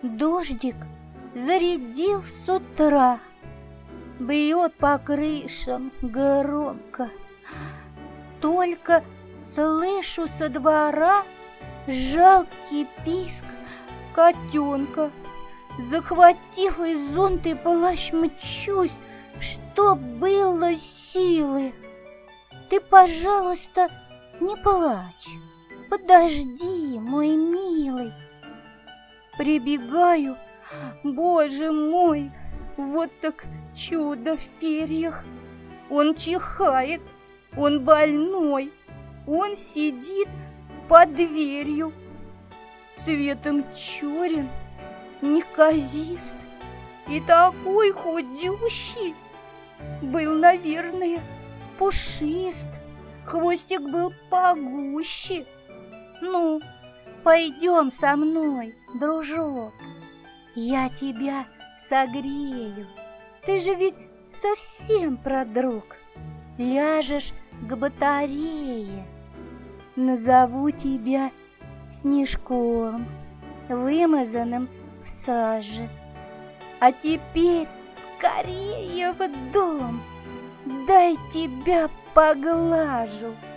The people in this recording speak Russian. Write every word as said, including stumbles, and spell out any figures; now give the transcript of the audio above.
Дождик зарядил с утра, бьет по крышам громко. Только слышу со двора жалкий писк котенка. Захватив и зонт, и плащ, мчусь, что было силы. Ты, пожалуйста, не плачь, подожди, мой милый. Прибегаю, боже мой, вот так чудо в перьях. Он чихает, он больной, он сидит под дверью. Цветом черен, неказист и такой худющий. Был, наверное, пушист, хвостик был погуще. Ну, пойдем со мной, дружок, я тебя согрею. Ты же ведь совсем продруг. Ляжешь к батарее, назову тебя Снежком, вымазанным в саже. А теперь скорее в дом, дай тебя поглажу.